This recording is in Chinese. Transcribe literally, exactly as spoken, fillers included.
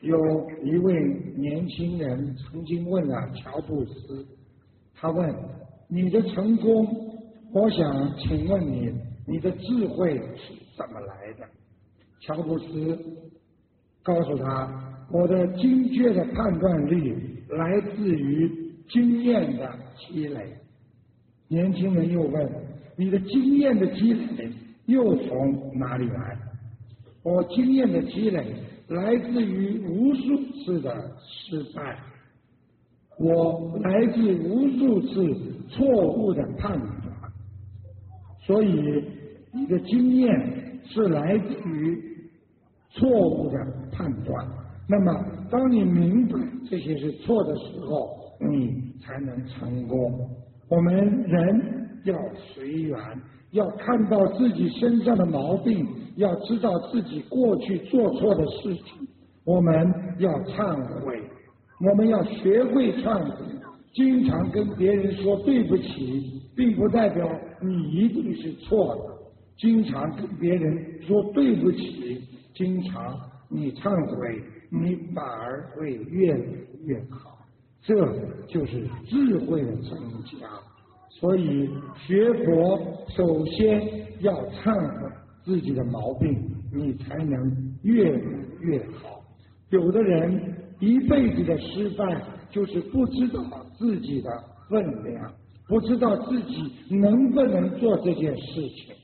有一位年轻人曾经问了乔布斯，他问：你的成功，我想请问你，你的智慧是怎么来的？乔布斯告诉他：我的精确的判断力来自于经验的积累。年轻人又问：你的经验的积累又从哪里来？我经验的积累来自于无数次的失败，我来自无数次错误的判断，所以你的经验是来自于错误的判断。那么当你明白这些是错的时候，你才能成功。我们人要随缘，要看到自己身上的毛病，要知道自己过去做错的事情，我们要忏悔，我们要学会忏悔。经常跟别人说对不起，并不代表你一定是错的。经常跟别人说对不起，经常你忏悔，你反而会越来越好。这就是智慧的增加。所以学佛首先要忏悔自己的毛病，你才能越来越好。有的人一辈子的失败，就是不知道自己的分量，不知道自己能不能做这件事情。